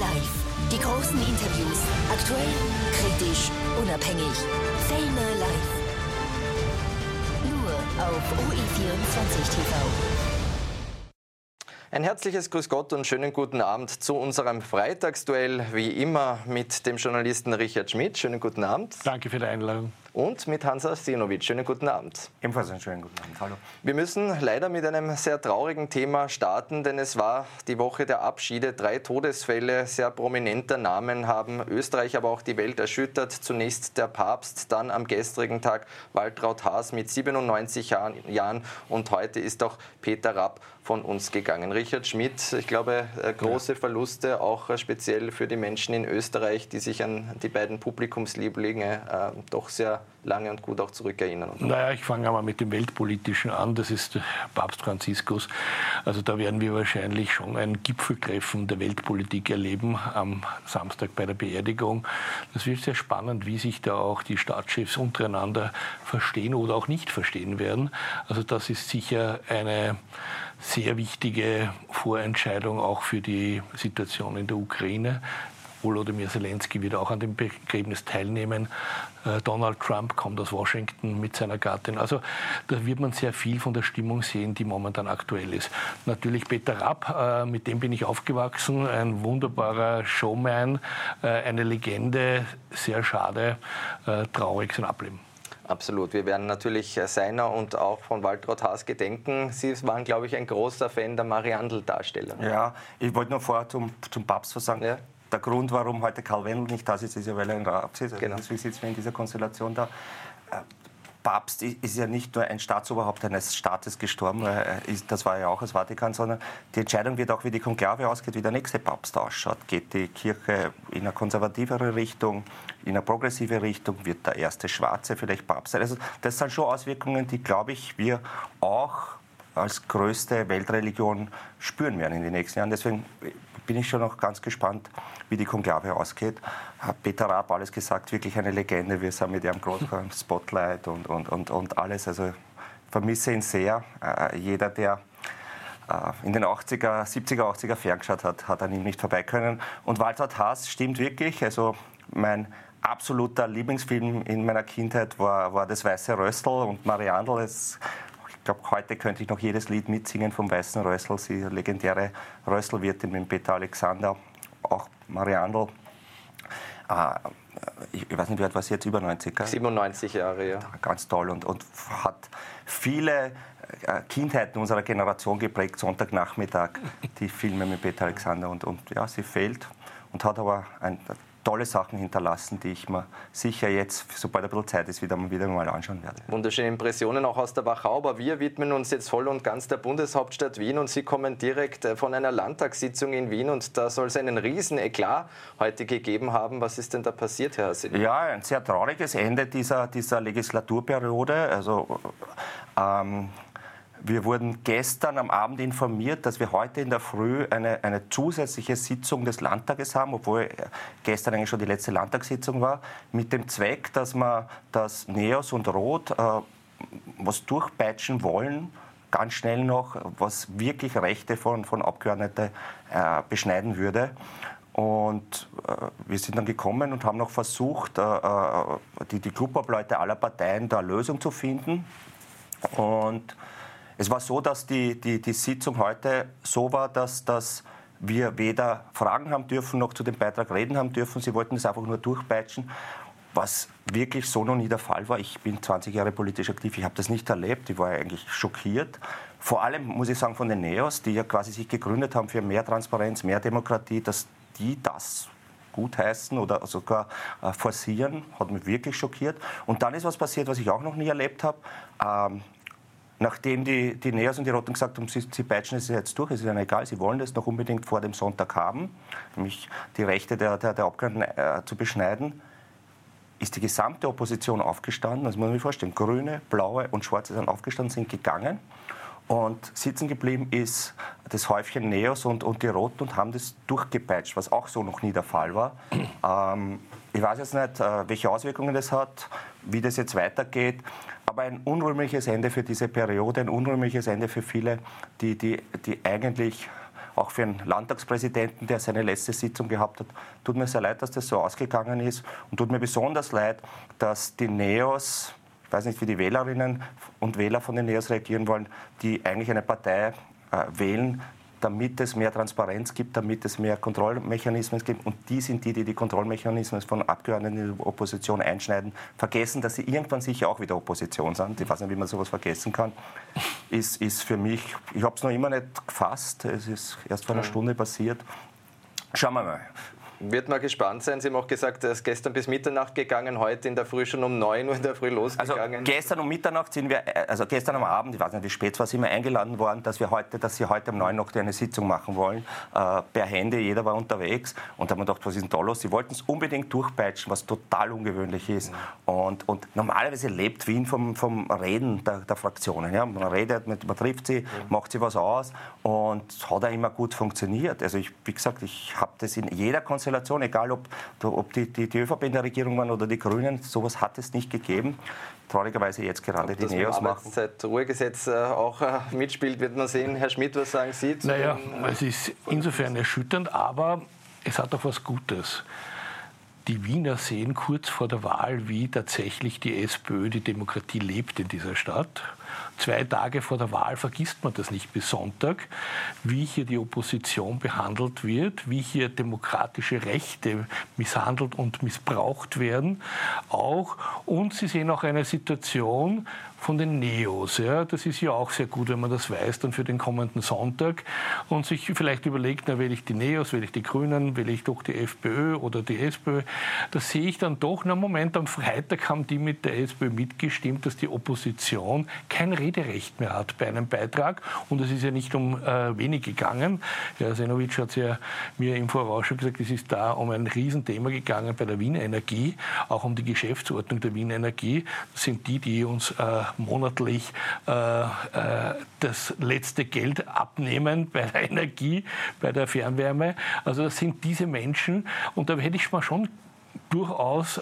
live. Die großen Interviews. Aktuell, kritisch, unabhängig. Fellner live. Nur auf OE24 TV. Ein herzliches Grüß Gott und schönen guten Abend zu unserem Freitagsduell, wie immer mit dem Journalisten Richard Schmidt. Schönen guten Abend. Danke für die Einladung. Und mit Hans Arsenovic. Schönen guten Abend. Ebenfalls einen schönen guten Abend. Hallo. Wir müssen leider mit einem sehr traurigen Thema starten, denn es war die Woche der Abschiede. 3 Todesfälle sehr prominenter Namen haben Österreich, aber auch die Welt erschüttert. Zunächst der Papst, dann am gestrigen Tag Waltraud Haas mit 97 Jahren und heute ist auch Peter Rapp von uns gegangen. Richard Schmidt, ich glaube, große Verluste, auch speziell für die Menschen in Österreich, die sich an die beiden Publikumslieblinge doch sehr lange und gut auch zurückerinnern. Naja, ich fange einmal mit dem Weltpolitischen an. Das ist Papst Franziskus. Also da werden wir wahrscheinlich schon ein Gipfeltreffen der Weltpolitik erleben am Samstag bei der Beerdigung. Das wird sehr spannend, wie sich da auch die Staatschefs untereinander verstehen oder auch nicht verstehen werden. Also das ist sicher eine sehr wichtige Vorentscheidung auch für die Situation in der Ukraine. Volodymyr Zelensky wird auch an dem Begräbnis teilnehmen. Donald Trump kommt aus Washington mit seiner Gattin. Also da wird man sehr viel von der Stimmung sehen, die momentan aktuell ist. Natürlich Peter Rapp, mit dem bin ich aufgewachsen, ein wunderbarer Showman, eine Legende, sehr schade, traurig sein Ableben. Absolut. Wir werden natürlich seiner und auch von Waltraud Haas gedenken. Sie waren, glaube ich, ein großer Fan der Mariandel-Darsteller. Ja, ich wollte noch vorher zum Papst was sagen. Ja. Der Grund, warum heute Karl Wendel nicht da ist, ist ja, weil er in Raab sitzt. Also genau. Deswegen sitzen wir in dieser Konstellation da. Papst ist ja nicht nur ein Staatsoberhaupt eines Staates gestorben, das war ja auch das Vatikan, sondern die Entscheidung wird auch, wie die Konklave ausgeht, wie der nächste Papst ausschaut. Geht die Kirche in eine konservativere Richtung, in eine progressive Richtung, wird der erste Schwarze vielleicht Papst sein? Also das sind schon Auswirkungen, die, glaube ich, wir auch als größte Weltreligion spüren werden in den nächsten Jahren. Deswegen bin ich schon noch ganz gespannt, wie die Konklave ausgeht. Peter Rapp, alles gesagt, wirklich eine Legende. Wir sind mit ihm groß beim Spotlight und alles. Also vermisse ihn sehr. Jeder, der in den 80er, 70er, 80er ferngeschaut hat, hat an ihm nicht vorbei können. Und Waltraud Haas stimmt wirklich. Also mein absoluter Lieblingsfilm in meiner Kindheit war Das Weiße Rössl und Mariandel. Ich glaube, heute könnte ich noch jedes Lied mitsingen vom Weißen Rössl. Sie legendäre Rösslwirtin mit Peter Alexander, auch Mariandel. Ich weiß nicht, wie alt war sie jetzt, über 90? 97 Jahre, ja. Ganz toll und hat viele Kindheiten unserer Generation geprägt, Sonntagnachmittag, die Filme mit Peter Alexander. Und ja, sie fehlt und hat aber tolle Sachen hinterlassen, die ich mir sicher jetzt, sobald ein bisschen Zeit ist, wieder mal anschauen werde. Wunderschöne Impressionen auch aus der Wachau, aber wir widmen uns jetzt voll und ganz der Bundeshauptstadt Wien und Sie kommen direkt von einer Landtagssitzung in Wien und da soll es einen riesen Eklat heute gegeben haben. Was ist denn da passiert, Herr Hassel? Ja, ein sehr trauriges Ende dieser Legislaturperiode. Also wir wurden gestern am Abend informiert, dass wir heute in der Früh eine zusätzliche Sitzung des Landtages haben, obwohl gestern eigentlich schon die letzte Landtagssitzung war, mit dem Zweck, dass wir das NEOS und Rot was durchpeitschen wollen, ganz schnell noch, was wirklich Rechte von Abgeordneten beschneiden würde. Und wir sind dann gekommen und haben noch versucht, die Clubobleute aller Parteien da eine Lösung zu finden. Und es war so, dass die Sitzung heute so war, dass wir weder Fragen haben dürfen, noch zu dem Beitrag reden haben dürfen. Sie wollten das einfach nur durchpeitschen, was wirklich so noch nie der Fall war. Ich bin 20 Jahre politisch aktiv, ich habe das nicht erlebt, ich war eigentlich schockiert. Vor allem, muss ich sagen, von den NEOS, die ja quasi sich gegründet haben für mehr Transparenz, mehr Demokratie, dass die das gutheißen oder sogar forcieren, hat mich wirklich schockiert. Und dann ist was passiert, was ich auch noch nie erlebt habe. Nachdem die NEOS und die Roten gesagt haben, sie peitschen es jetzt durch, es ist ihnen egal, sie wollen das noch unbedingt vor dem Sonntag haben, nämlich die Rechte der Abgeordneten zu beschneiden, ist die gesamte Opposition aufgestanden, das muss man sich vorstellen, Grüne, Blaue und Schwarze sind aufgestanden, sind gegangen und sitzen geblieben ist das Häufchen NEOS und die Roten und haben das durchgepeitscht, was auch so noch nie der Fall war. Ich weiß jetzt nicht, welche Auswirkungen das hat, wie das jetzt weitergeht, aber ein unrühmliches Ende für diese Periode, ein unrühmliches Ende für viele, die eigentlich auch für einen Landtagspräsidenten, der seine letzte Sitzung gehabt hat. Tut mir sehr leid, dass das so ausgegangen ist und tut mir besonders leid, dass die Neos, ich weiß nicht, wie die Wählerinnen und Wähler von den Neos reagieren wollen, die eigentlich eine Partei wählen, damit es mehr Transparenz gibt, damit es mehr Kontrollmechanismen gibt. Und die sind die Kontrollmechanismen von Abgeordneten in der Opposition einschneiden, vergessen, dass sie irgendwann sicher auch wieder Opposition sind. Ich weiß nicht, wie man sowas vergessen kann. Ist für mich, ich habe es noch immer nicht gefasst, es ist erst vor einer Stunde passiert. Schauen wir mal. Wird mal gespannt sein. Sie haben auch gesagt, es ist gestern bis Mitternacht gegangen, heute in der Früh schon um 9 Uhr in der Früh losgegangen. Also gestern um Mitternacht sind wir, also gestern am Abend, ich weiß nicht wie spät es war, sind wir eingeladen worden, dass sie heute um 9 Uhr noch eine Sitzung machen wollen, per Handy, jeder war unterwegs und da haben wir gedacht, was ist denn da los? Sie wollten es unbedingt durchpeitschen, was total ungewöhnlich ist. Und normalerweise lebt Wien vom Reden der Fraktionen. Ja? Man redet, man trifft sie, macht sie was aus und es hat auch immer gut funktioniert. Also wie gesagt, ich habe das in jeder Konstellation, egal ob die ÖVP in der Regierung waren oder die Grünen, sowas hat es nicht gegeben. Traurigerweise jetzt gerade die Neos machen. Arbeitszeitruhegesetz auch mitspielt, wird man sehen. Herr Schmidt, was sagen Sie zu Naja, es ist insofern erschütternd, aber es hat auch was Gutes. Die Wiener sehen kurz vor der Wahl, wie tatsächlich die SPÖ, die Demokratie lebt in dieser Stadt. 2 Tage vor der Wahl vergisst man das nicht bis Sonntag, wie hier die Opposition behandelt wird, wie hier demokratische Rechte misshandelt und missbraucht werden. Und sie sehen auch eine Situation von den Neos. Ja, das ist ja auch sehr gut, wenn man das weiß, dann für den kommenden Sonntag und sich vielleicht überlegt, na, wähle ich die Neos, wähle ich die Grünen, wähle ich doch die FPÖ oder die SPÖ. Da sehe ich dann doch, na Moment, am Freitag haben die mit der SPÖ mitgestimmt, dass die Opposition kein Rederecht mehr hat bei einem Beitrag. Und es ist ja nicht um wenig gegangen. Herr Senovic hat es ja mir im Voraus schon gesagt, es ist da um ein Riesenthema gegangen bei der Wien Energie, auch um die Geschäftsordnung der Wien Energie. Das sind die uns monatlich das letzte Geld abnehmen bei der Energie, bei der Fernwärme. Also das sind diese Menschen. Und da hätte ich mal schon durchaus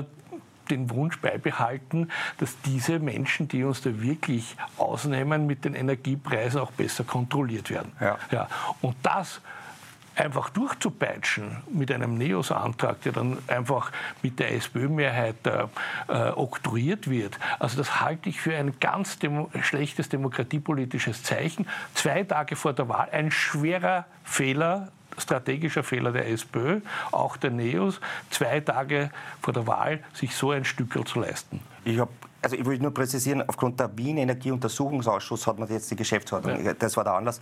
den Wunsch beibehalten, dass diese Menschen, die uns da wirklich ausnehmen mit den Energiepreisen, auch besser kontrolliert werden. Ja. Und das einfach durchzupeitschen mit einem NEOS-Antrag, der dann einfach mit der SPÖ-Mehrheit oktroyiert wird, also das halte ich für ein ganz schlechtes demokratiepolitisches Zeichen. 2 Tage vor der Wahl ein schwerer Fehler, strategischer Fehler der SPÖ, auch der NEOS, 2 Tage vor der Wahl sich so ein Stückel zu leisten. Ich will nur präzisieren, aufgrund der Wien Energieuntersuchungsausschuss hat man jetzt die Geschäftsordnung, das war der Anlass.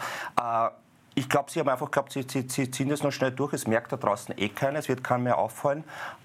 Ich glaube, Sie haben einfach geglaubt, Sie ziehen das noch schnell durch. Es merkt da draußen keiner, es wird keinem mehr auffallen.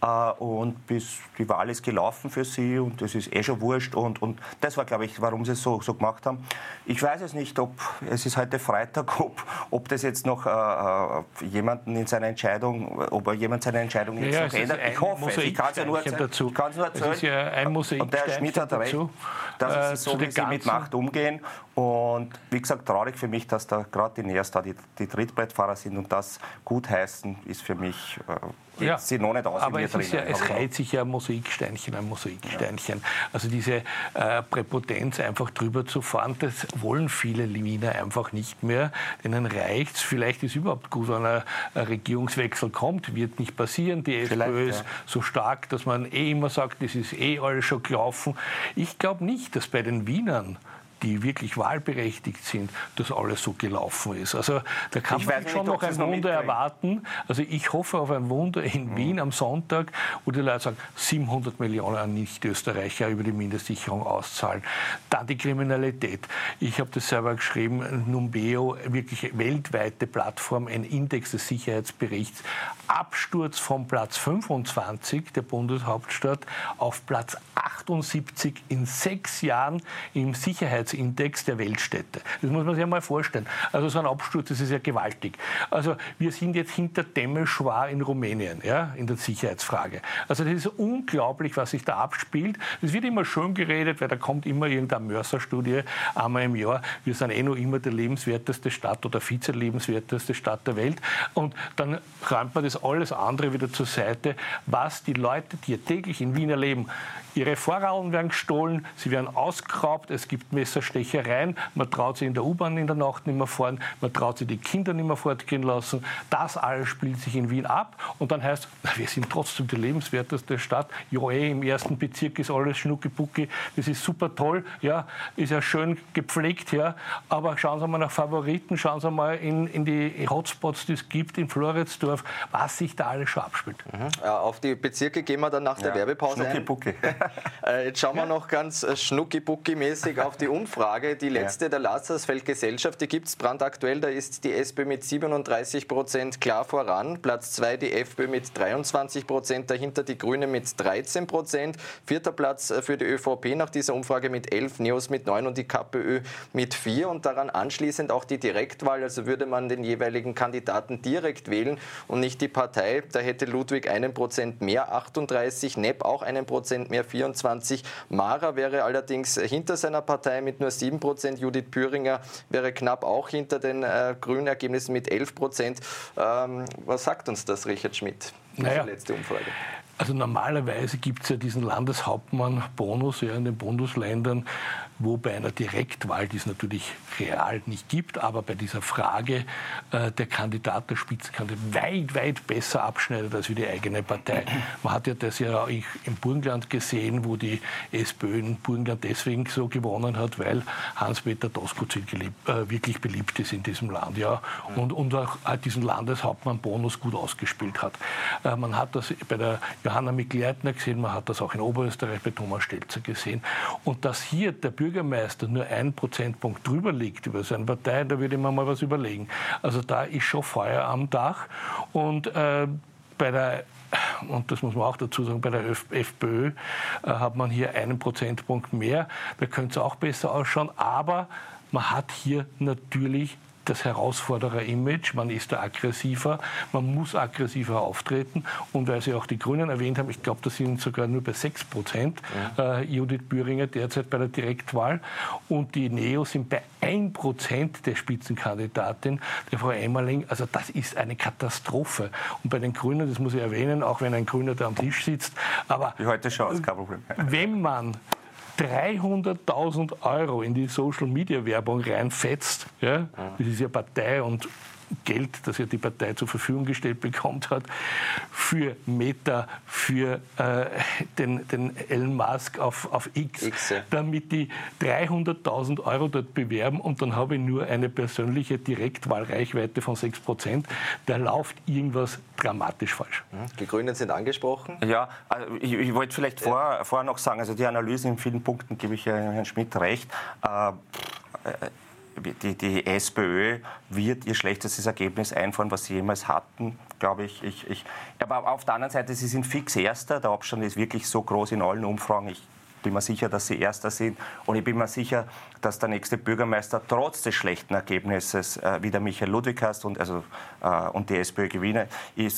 Und bis die Wahl ist gelaufen für Sie und das ist schon wurscht. Und das war, glaube ich, warum Sie es so gemacht haben. Ich weiß es nicht, es ist heute Freitag, ob das jetzt noch jemanden in seiner Entscheidung, ob jemand seine Entscheidung jetzt noch ändert. Ich hoffe es. Ich kann es ja nur erzählen. Es ist ja ein Mosaiksteinchen und der Herr Schmidt hat recht, dass es so, wie Sie mit Macht umgehen. Und wie gesagt, traurig für mich, dass da gerade die Neos da die Trittbrettfahrer sind und das gutheißen ist für mich sie noch nicht aus. Aber es reiht sich ja Mosaiksteinchen an Mosaiksteinchen. Ja. Also diese Präpotenz einfach drüber zu fahren, das wollen viele Wiener einfach nicht mehr. Denen reicht's. Vielleicht ist überhaupt gut, wenn ein Regierungswechsel kommt, wird nicht passieren. Die SPÖ ist so stark, dass man immer sagt, das ist alles schon gelaufen. Ich glaube nicht, dass bei den Wienern, die wirklich wahlberechtigt sind, dass alles so gelaufen ist. Also da kann man schon noch ein Wunder erwarten. Also ich hoffe auf ein Wunder in Wien am Sonntag, wo die Leute sagen, 700 Millionen an Nicht-Österreicher über die Mindestsicherung auszahlen. Dann die Kriminalität. Ich habe das selber geschrieben, Numbeo, wirklich weltweite Plattform, ein Index des Sicherheitsberichts. Absturz von Platz 25 der Bundeshauptstadt auf Platz 78 in 6 Jahren im Sicherheitsindex der Weltstädte. Das muss man sich einmal vorstellen. Also so ein Absturz, das ist ja gewaltig. Also wir sind jetzt hinter Temeschwar in Rumänien, ja, in der Sicherheitsfrage. Also das ist unglaublich, was sich da abspielt. Es wird immer schön geredet, weil da kommt immer irgendeine Mörser-Studie einmal im Jahr. Wir sind noch immer die lebenswerteste Stadt oder vize-lebenswerteste Stadt der Welt. Und dann räumt man das alles andere wieder zur Seite, was die Leute, die täglich in Wien erleben, ihre Vorrallen werden gestohlen, sie werden ausgeraubt, es gibt Messerstechereien, man traut sich in der U-Bahn in der Nacht nicht mehr fahren, man traut sich die Kinder nicht mehr fortgehen lassen. Das alles spielt sich in Wien ab und dann heißt, wir sind trotzdem die lebenswerteste Stadt. Ja, im ersten Bezirk ist alles schnucki-bucki, das ist super toll, ja, ist ja schön gepflegt, ja, aber schauen Sie mal nach Favoriten, schauen Sie mal in die Hotspots, die es gibt in Floridsdorf, was sich da alles schon abspielt. Auf die Bezirke gehen wir dann nach der Werbepause Schnucki-bucki. Jetzt schauen wir noch ganz schnucki-bucki-mäßig auf die Umfrage. Die letzte der Lazarsfeld-Gesellschaft, die gibt es brandaktuell. Da ist die SPÖ mit 37% klar voran. Platz 2 die FPÖ mit 23%, dahinter die Grünen mit 13%. Vierter Platz für die ÖVP nach dieser Umfrage mit 11, NEOS mit 9 und die KPÖ mit 4. Und daran anschließend auch die Direktwahl. Also würde man den jeweiligen Kandidaten direkt wählen und nicht die Partei. Da hätte Ludwig 1% mehr, 38, Nepp auch 1% mehr, 24. Mara wäre allerdings hinter seiner Partei mit nur 7%. Judith Püringer wäre knapp auch hinter den grünen Ergebnissen mit 11%. Was sagt uns das, Richard Schmidt, diese letzte Umfrage? Also normalerweise gibt es ja diesen Landeshauptmann-Bonus in den Bundesländern, wo bei einer Direktwahl, die es natürlich real nicht gibt, aber bei dieser Frage der Kandidat, der Spitzenkandidat weit besser abschneidet als wie die eigene Partei. Man hat ja das ja auch im Burgenland gesehen, wo die SPÖ in Burgenland deswegen so gewonnen hat, weil Hans-Peter Doskozil wirklich beliebt ist in diesem Land, ja, und auch diesen Landeshauptmann-Bonus gut ausgespielt hat. Man hat das bei der Johanna Mikl-Leitner gesehen, man hat das auch in Oberösterreich bei Thomas Stelzer gesehen. Und dass hier der Bürgermeister nur 1 Prozentpunkt drüber liegt über seine Partei, da würde ich mir mal was überlegen. Also da ist schon Feuer am Dach. Und und das muss man auch dazu sagen, bei der FPÖ hat man hier 1 Prozentpunkt mehr. Da könnte es auch besser ausschauen. Aber man hat hier natürlich das Herausforderer-Image, man ist da aggressiver, man muss aggressiver auftreten und weil Sie auch die Grünen erwähnt haben, ich glaube, das sind sogar nur bei 6%, Judith Püringer derzeit bei der Direktwahl und die NEOS sind bei 1% der Spitzenkandidatin, der Frau Emmerling, also das ist eine Katastrophe. Und bei den Grünen, das muss ich erwähnen, auch wenn ein Grüner da am Tisch sitzt, aber wie heute schon, ist kein Problem. Wenn man 300.000 € in die Social-Media-Werbung reinfetzt, ja, das ist ja Partei und Geld, das ja die Partei zur Verfügung gestellt bekommt hat, für Meta, für den Elon Musk auf X, damit die 300.000 € dort bewerben und dann habe ich nur eine persönliche Direktwahlreichweite von 6%. Da läuft irgendwas dramatisch falsch. Die Grünen sind angesprochen. Ja, also ich wollte vielleicht vorher noch sagen, also die Analyse in vielen Punkten gebe ich Herrn Schmidt recht. Die SPÖ wird ihr schlechtestes Ergebnis einfahren, was sie jemals hatten, glaube ich. Aber auf der anderen Seite, sie sind fix Erster. Der Abstand ist wirklich so groß in allen Umfragen. Ich bin mir sicher, dass sie Erster sind. Und ich bin mir sicher, dass der nächste Bürgermeister trotz des schlechten Ergebnisses wieder Michael Ludwig heißt und die SPÖ gewinnt.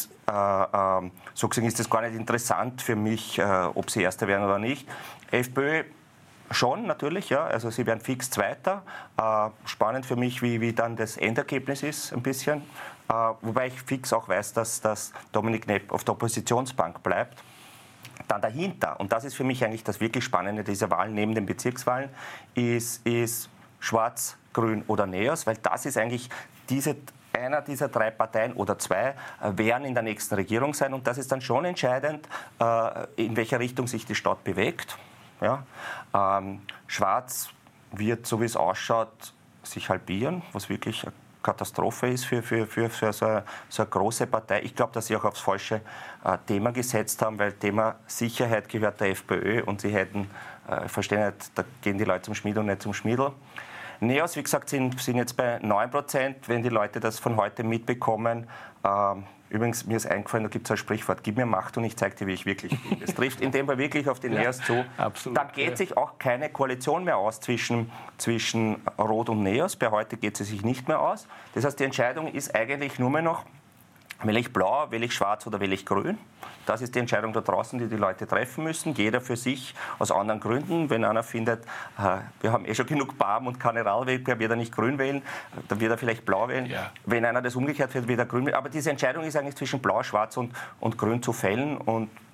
So gesehen ist es gar nicht interessant für mich, ob sie Erster werden oder nicht. FPÖ schon, natürlich, ja. Also sie werden fix Zweiter. Spannend für mich, wie dann das Endergebnis ist, ein bisschen. Wobei ich fix auch weiß, dass Dominik Nepp auf der Oppositionsbank bleibt. Dann dahinter, und das ist für mich eigentlich das wirklich Spannende dieser Wahlen neben den Bezirkswahlen, ist Schwarz, Grün oder NEOS, weil das ist eigentlich einer dieser 3 Parteien oder 2 werden in der nächsten Regierung sein. Und das ist dann schon entscheidend, in welcher Richtung sich die Stadt bewegt. Ja. Schwarz wird, so wie es ausschaut, sich halbieren, was wirklich eine Katastrophe ist für so eine große Partei. Ich glaube, dass sie auch aufs falsche Thema gesetzt haben, weil Thema Sicherheit gehört der FPÖ und sie hätten, verstehen nicht, da gehen die Leute zum Schmied und nicht zum Schmiedl. NEOS, wie gesagt, sind jetzt bei 9%, wenn die Leute das von heute mitbekommen. Übrigens, mir ist eingefallen, da gibt es ein Sprichwort, gib mir Macht und ich zeige dir, wie ich wirklich bin. Das trifft in dem Fall wirklich auf die NEOS zu. Absolut, dann geht sich auch keine Koalition mehr aus zwischen Rot und NEOS. Bei heute geht sie sich nicht mehr aus. Das heißt, die Entscheidung ist eigentlich nur mehr noch, will ich blau, will ich schwarz oder will ich grün? Das ist die Entscheidung da draußen, die Leute treffen müssen. Jeder für sich, aus anderen Gründen. Wenn einer findet, wir haben schon genug BAM und Generalwahlwettbewerb, wird er nicht grün wählen, dann wird er vielleicht blau wählen. Ja. Wenn einer das umgekehrt wird, wird er grün wählen. Aber diese Entscheidung ist eigentlich zwischen blau, schwarz und grün zu fällen. Und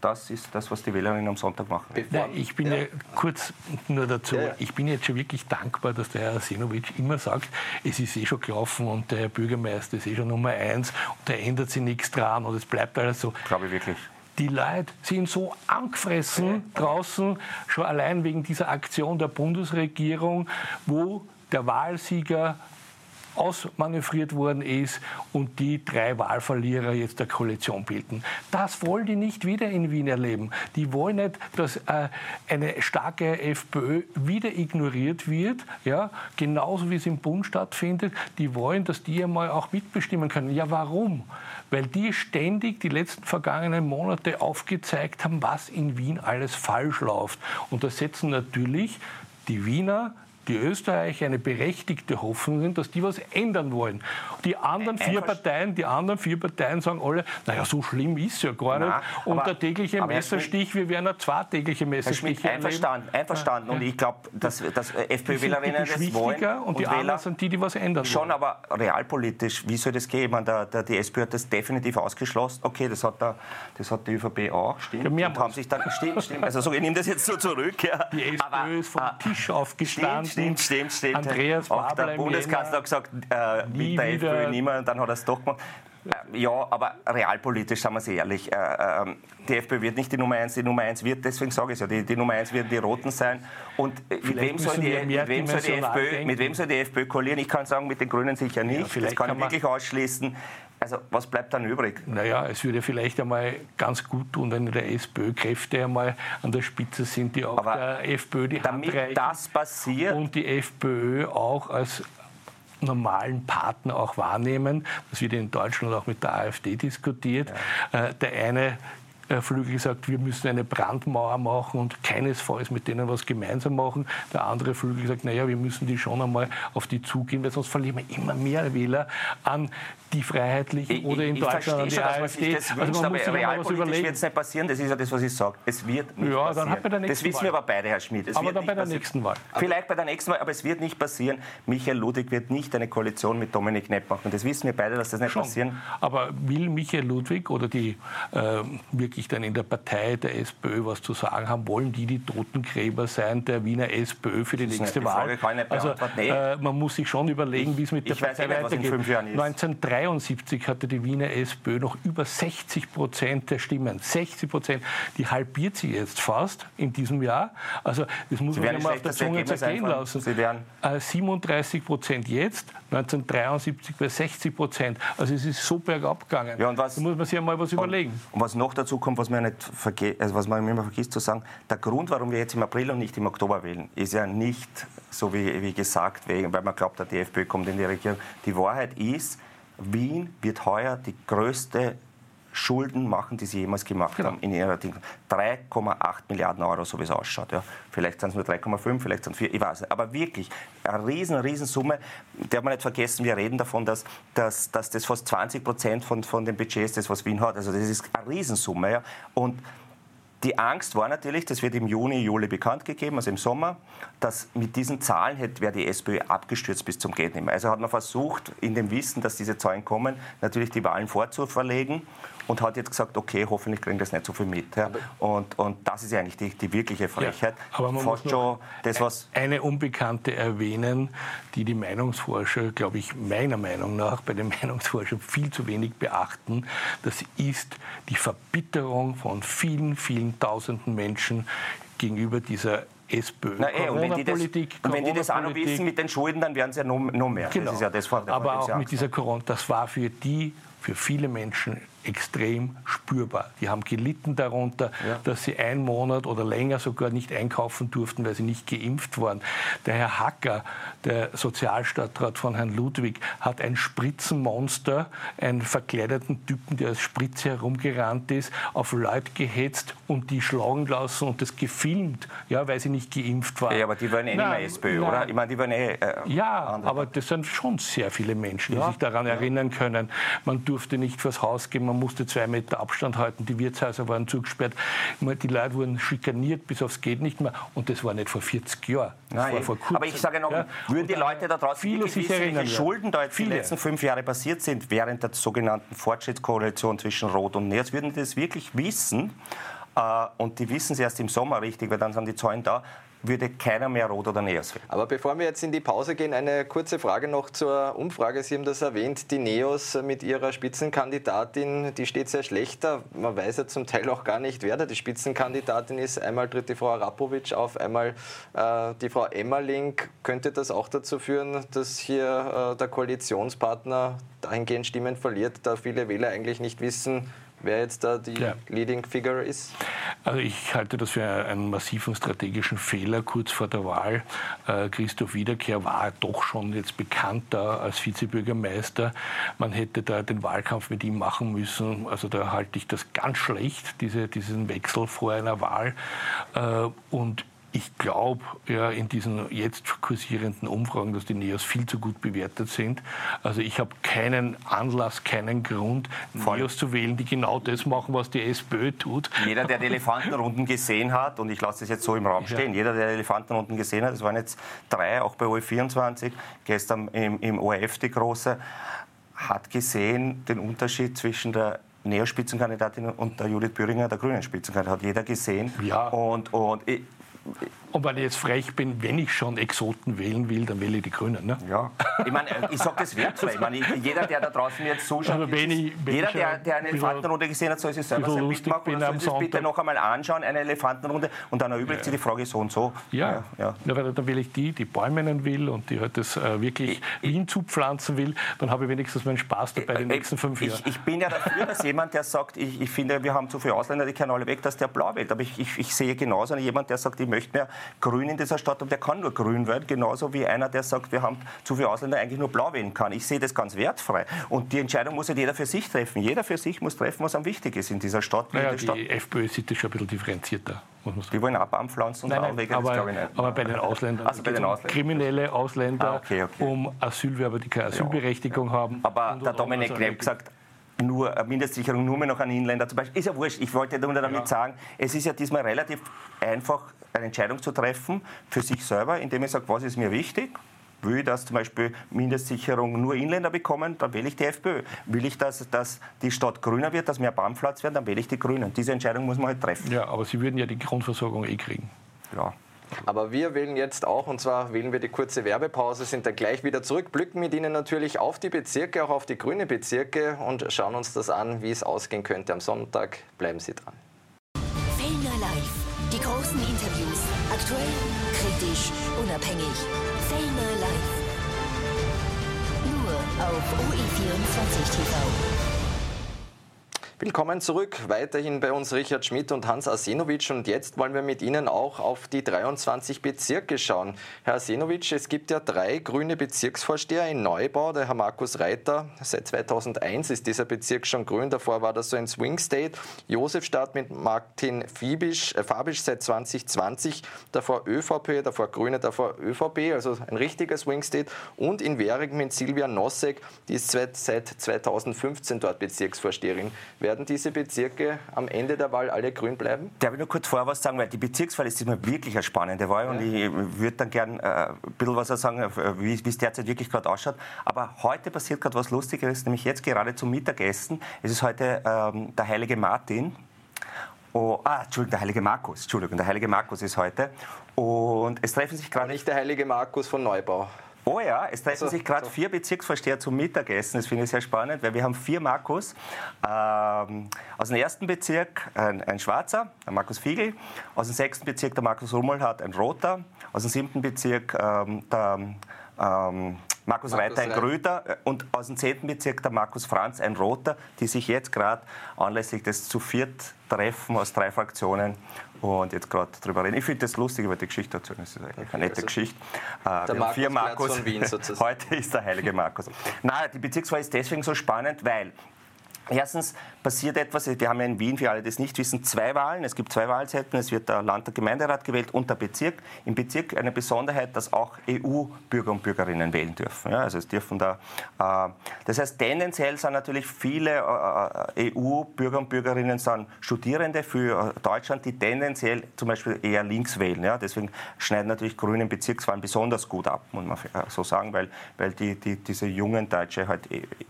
das ist das, was die Wählerinnen am Sonntag machen. Nein, ich bin ja kurz nur dazu, ich bin jetzt schon wirklich dankbar, dass der Herr Arsenovic immer sagt, es ist schon gelaufen und der Herr Bürgermeister ist schon Nummer 1 und da ändert sich nichts dran und es bleibt alles so. Glaube ich wirklich. Die Leute sind so angefressen draußen, schon allein wegen dieser Aktion der Bundesregierung, wo der Wahlsieger ausmanövriert worden ist und die 3 Wahlverlierer jetzt der Koalition bilden. Das wollen die nicht wieder in Wien erleben. Die wollen nicht, dass eine starke FPÖ wieder ignoriert wird, ja, genauso wie es im Bund stattfindet. Die wollen, dass die einmal auch mitbestimmen können. Ja, warum? Weil die ständig die letzten vergangenen Monate aufgezeigt haben, was in Wien alles falsch läuft. Und da setzen natürlich die Wiener, die Österreicher eine berechtigte Hoffnung sind, dass die was ändern wollen. Die anderen vier Parteien sagen alle, naja, so schlimm ist es ja gar nicht. Und der tägliche Messerstich, wir werden ja 2 tägliche Messerstiche erleben. Einverstanden. Und ich glaube, dass FPÖ-Wählerinnen das wollen. Und die anderen sind die was ändern wollen. Schon, aber realpolitisch, wie soll das gehen? Ich meine, die SPÖ hat das definitiv ausgeschlossen. Okay, das hat die ÖVP auch, stimmt. Ja, und haben sich dann, stimmt. Also ich nehme das jetzt so zurück. Ja. Die SPÖ ist vom Tisch aufgestanden. Stimmt. Andreas auch der Bundeskanzler hat gesagt, mit der FPÖ niemand, dann hat er es doch gemacht. Ja, aber realpolitisch, sagen wir es ehrlich, die FPÖ wird nicht die Nummer 1, die Nummer 1 wird, deswegen sage ich es ja, die Nummer 1 werden die Roten sein. Und mit wem soll die FPÖ koalieren? Ich kann sagen, mit den Grünen sicher nicht, das kann ich wirklich ausschließen. Also was bleibt dann übrig? Naja, es würde vielleicht einmal ganz gut tun, wenn in der SPÖ Kräfte einmal an der Spitze sind, die auch aber der FPÖ die Hand reichen. Damit das passiert... Und die FPÖ auch als normalen Partner auch wahrnehmen. Das wird in Deutschland auch mit der AfD diskutiert. Ja. Der eine Flügel sagt, wir müssen eine Brandmauer machen und keinesfalls mit denen was gemeinsam machen. Der andere Flügel sagt, naja, wir müssen die schon einmal auf die zugehen, weil sonst verlieren wir immer mehr Wähler an die Freiheitlichen oder in Deutschland an die AfD. Also man muss sich mal was überlegen. Wird es nicht passieren, das ist ja das, was ich sage. Es wird nicht passieren. Dann bei der nächsten das wissen wir aber beide, Herr Schmidt. Aber dann bei der nächsten Wahl. Vielleicht bei der nächsten Wahl, aber es wird nicht passieren. Michael Ludwig wird nicht eine Koalition mit Dominik Knepp machen. Das wissen wir beide, dass das nicht passieren. Aber will Michael Ludwig oder die wirklich dann in der Partei der SPÖ was zu sagen haben, wollen die Totengräber sein der Wiener SPÖ für die nächste Wahl? Also man muss sich schon überlegen, wie es mit der Partei weitergeht. 1973 hatte die Wiener SPÖ noch über 60% der Stimmen. 60%. Die halbiert sie jetzt fast in diesem Jahr. Also das muss man sich mal auf der Zunge zergehen lassen. 37% jetzt, 1973 bei 60%. Also es ist so bergab gegangen. Ja, da muss man sich einmal was überlegen. Und was noch dazu kommt, was man immer vergisst zu sagen, der Grund, warum wir jetzt im April und nicht im Oktober wählen, ist ja nicht so wie gesagt, weil man glaubt, die FPÖ kommt in die Regierung. Die Wahrheit ist, Wien wird heuer die größte Schulden machen, die sie jemals gemacht haben in ihrer 3,8 Milliarden Euro, so wie es ausschaut. Ja. Vielleicht sind es nur 3,5, vielleicht sind es 4, ich weiß nicht. Aber wirklich, eine riesen Summe. Darf man nicht vergessen, wir reden davon, dass das fast 20% von dem Budget ist, das was Wien hat. Also das ist eine Riesensumme. Ja. Und die Angst war natürlich, das wird im Juni, Juli bekannt gegeben, also im Sommer, dass mit diesen Zahlen wäre die SPÖ abgestürzt bis zum Gehtnimmer. Also hat man versucht, in dem Wissen, dass diese Zahlen kommen, natürlich die Wahlen vorzuverlegen und hat jetzt gesagt, okay, hoffentlich kriegen das nicht so viel mit. Ja. Und das ist ja eigentlich die wirkliche Frechheit. Ja, aber man muss noch eine Unbekannte erwähnen, die Meinungsforscher, glaube ich, meiner Meinung nach bei den Meinungsforschern viel zu wenig beachten. Das ist die Verbitterung von vielen Tausenden Menschen gegenüber dieser SPÖ. Corona-Politik. Und wenn die das auch noch wissen mit den Schulden, dann werden sie ja noch mehr. Genau. Das ist ja das aber auch mit dieser Corona, das war für viele Menschen extrem spürbar. Die haben gelitten darunter, dass sie einen Monat oder länger sogar nicht einkaufen durften, weil sie nicht geimpft waren. Der Herr Hacker, der Sozialstadtrat von Herrn Ludwig, hat ein Spritzenmonster, einen verkleideten Typen, der als Spritze herumgerannt ist, auf Leute gehetzt und die schlagen lassen und das gefilmt, weil sie nicht geimpft waren. Ja, aber die wollen nicht mehr SPÖ, oder? Ich meine, die wollen aber das sind schon sehr viele Menschen, die sich daran erinnern können. Man durfte nicht vors Haus gehen, man musste 2 Meter Abstand halten, die Wirtshäuser waren zugesperrt, die Leute wurden schikaniert bis aufs geht nicht mehr und das war nicht vor 40 Jahren. Das war vor kurzem. Aber ich sage noch, würden die Leute da draußen wirklich wissen, welche Schulden da jetzt die letzten 5 Jahre passiert sind, während der sogenannten Fortschrittskoalition zwischen Rot und Neos, würden die das wirklich wissen? und die wissen es erst im Sommer richtig, weil dann sind die Zahlen da, würde keiner mehr Rot oder Neos wählen. Aber bevor wir jetzt in die Pause gehen, eine kurze Frage noch zur Umfrage. Sie haben das erwähnt, die Neos mit ihrer Spitzenkandidatin, die steht sehr schlecht da. Man weiß ja zum Teil auch gar nicht, wer da die Spitzenkandidatin ist. Einmal tritt die Frau Arapovic auf, einmal die Frau Emmerling. Könnte das auch dazu führen, dass hier der Koalitionspartner dahingehend Stimmen verliert, da viele Wähler eigentlich nicht wissen, wer jetzt da die Leading Figure ist? Also ich halte das für einen massiven strategischen Fehler kurz vor der Wahl. Christoph Wiederkehr war doch schon jetzt bekannt da als Vizebürgermeister. Man hätte da den Wahlkampf mit ihm machen müssen. Also da halte ich das ganz schlecht, diesen Wechsel vor einer Wahl. Und ich glaube ja in diesen jetzt kursierenden Umfragen, dass die Neos viel zu gut bewertet sind. Also ich habe keinen Anlass, keinen Grund, Neos zu wählen, die genau das machen, was die SPÖ tut. Jeder, der die Elefantenrunden gesehen hat, und ich lasse das jetzt so im Raum stehen, jeder, der die Elefantenrunden gesehen hat, es waren jetzt 3, auch bei OE24, gestern im ORF die große, hat gesehen den Unterschied zwischen der Neo-Spitzenkandidatin und der Judith Böhringer, der grünen Spitzenkandidatin, hat jeder gesehen. Ja. Und Und wenn ich jetzt frech bin, wenn ich schon Exoten wählen will, dann wähle ich die Grünen. Ne? Ja. Ich meine, ich sage das wertfrei. Ich meine, jeder, der da draußen jetzt zuschaut, also jeder, der eine Elefantenrunde gesehen hat, soll sich selber sein Bild machen und soll sich bitte noch einmal anschauen, eine Elefantenrunde, und dann erübrigt sich die Frage so und so. Ja, weil dann wähle ich die Bäume will und die halt das wirklich Wien zupflanzen will, dann habe ich wenigstens meinen Spaß dabei die nächsten 5 Jahre. Ich bin ja dafür, dass jemand, der sagt, ich finde, wir haben zu viele Ausländer, die können alle weg, dass der blau wählt. Aber ich sehe genauso jemand, der sagt, ich möchte mehr Grün in dieser Stadt, und der kann nur Grün wählen, genauso wie einer, der sagt, wir haben zu viele Ausländer, eigentlich nur blau wählen kann. Ich sehe das ganz wertfrei. Und die Entscheidung muss ja jeder für sich treffen. Jeder für sich muss treffen, was am wichtig ist in dieser Stadt. Naja, die FPÖ sieht das schon ein bisschen differenzierter. Muss man sagen. Die wollen auch Baumpflanzen und Bauwege, das glaube ich nicht. Aber bei den Ausländern, also bei den Ausländern. Kriminelle Ausländer, um Asylwerber, die keine Asylberechtigung haben. Aber der Dominik Knepp gesagt, nur eine Mindestsicherung nur mehr noch an Inländer zum Beispiel. Ist ja wurscht. Ich wollte nur damit sagen, es ist ja diesmal relativ einfach, eine Entscheidung zu treffen für sich selber, indem ich sage, was ist mir wichtig. Will ich, dass zum Beispiel Mindestsicherung nur Inländer bekommen, dann wähle ich die FPÖ. Will ich, dass die Stadt grüner wird, dass mehr Baumplatz werden, dann wähle ich die Grünen. Diese Entscheidung muss man halt treffen. Ja, aber Sie würden ja die Grundversorgung kriegen. Ja. Aber wir wählen jetzt auch, und zwar wählen wir die kurze Werbepause, sind dann gleich wieder zurück, blicken mit Ihnen natürlich auf die Bezirke, auch auf die grünen Bezirke, und schauen uns das an, wie es ausgehen könnte am Sonntag. Bleiben Sie dran. Fellner Live. Die großen Interviews. Aktuell, kritisch, unabhängig. Fellner Live. Nur auf OE24 TV. Willkommen zurück. Weiterhin bei uns Richard Schmidt und Hans Arsenovic, und jetzt wollen wir mit Ihnen auch auf die 23 Bezirke schauen. Herr Arsenovic, es gibt ja 3 grüne Bezirksvorsteher in Neubau. Der Herr Markus Reiter, seit 2001 ist dieser Bezirk schon grün, davor war das so ein Swing State. Josefstadt mit Martin Fabisch seit 2020, davor ÖVP, davor Grüne, davor ÖVP, also ein richtiger Swing State. Und in Währing mit Silvia Nossek, die ist seit 2015 dort Bezirksvorsteherin. Werden diese Bezirke am Ende der Wahl alle grün bleiben? Darf ich nur kurz vorher was sagen, weil die Bezirkswahl ist immer wirklich eine spannende Wahl, und ich würde dann gerne ein bisschen was sagen, wie es derzeit wirklich gerade ausschaut. Aber heute passiert gerade was Lustiges, nämlich jetzt gerade zum Mittagessen. Es ist heute der heilige Martin. Der heilige Markus. Entschuldigung, der heilige Markus ist heute. Und es treffen sich gerade... Nicht der heilige Markus von Neubau. Oh ja, es treffen sich gerade 4 Bezirksvorsteher zum Mittagessen. Das finde ich sehr spannend, weil wir haben 4 Markus. Aus dem 1. Bezirk ein Schwarzer, der Markus Fiegel. Aus dem 6. Bezirk der Markus Rummelhardt, ein Roter. Aus dem 7. Bezirk der Markus Reiter, ein Grüner. Und aus dem 10. Bezirk der Markus Franz, ein Roter, die sich jetzt gerade anlässlich des zu 4 Treffen aus 3 Fraktionen und jetzt gerade drüber reden. Ich finde das lustig, über die Geschichte dazu. Das ist eigentlich eine nette Geschichte. Der Markus 4 Markus von Wien sozusagen. Heute ist der heilige Markus. Nein, die Bezirkswahl ist deswegen so spannend, weil erstens passiert etwas, wir haben ja in Wien, für alle, die das nicht wissen, 2 Wahlen. Es gibt 2 Wahlzeiten, es wird der Landtag, Gemeinderat gewählt und der Bezirk. Im Bezirk eine Besonderheit, dass auch EU-Bürger und Bürgerinnen wählen dürfen. Ja, also es dürfen das heißt, tendenziell sind natürlich viele EU-Bürger und Bürgerinnen sind Studierende für Deutschland, die tendenziell zum Beispiel eher links wählen. Ja, deswegen schneiden natürlich Grüne Bezirkswahlen besonders gut ab, muss man so sagen, weil diese jungen Deutsche halt